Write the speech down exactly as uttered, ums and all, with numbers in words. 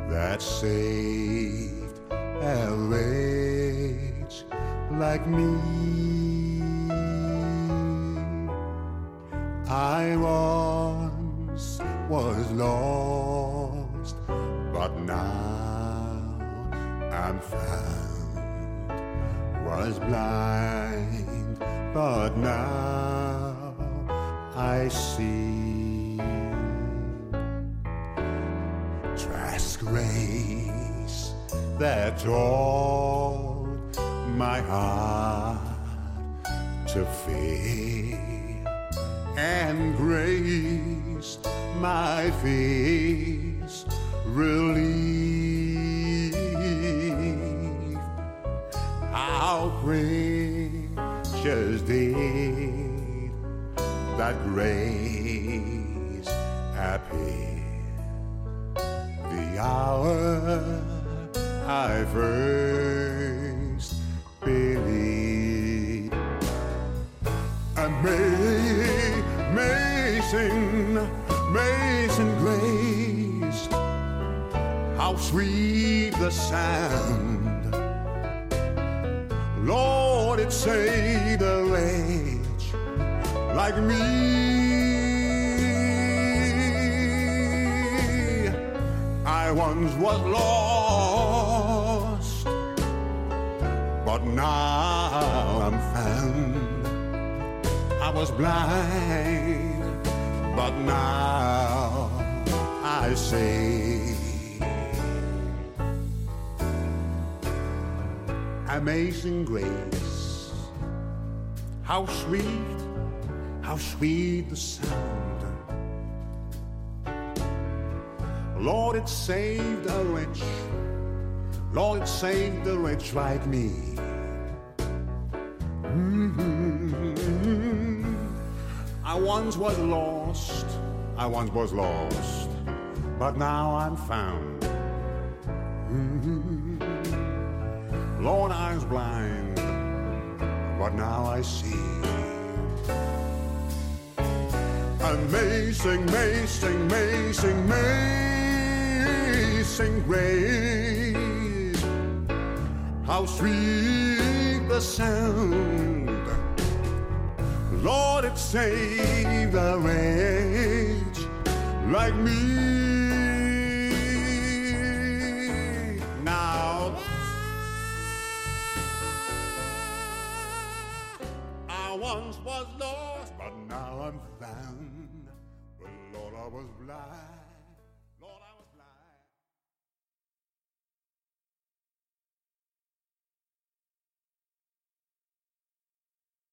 that saved a wretch like me. I once was lost, but now I'm found. Was blind, but now I see. Trask grace that taught my heart to fear, and grace my face relief. How precious did that grace appear the hour I first believed. Amazing, amazing grace, how sweet the sound. Lord, it saved a wretch like me. I once was lost, but now I'm found. I was blind, but now I see. Amazing grace, how sweet, how sweet the sound. Lord, it saved a wretch, Lord, it saved a wretch like me. Mm-hmm. I once was lost, I once was lost, but now I'm found. Mm-hmm. Lord, I was blind, but now I see. Amazing, amazing, amazing, amazing grace, how sweet the sound. Lord, it saved a wretch like me. Now I once was lost, but now I'm found. But Lord, I was blind.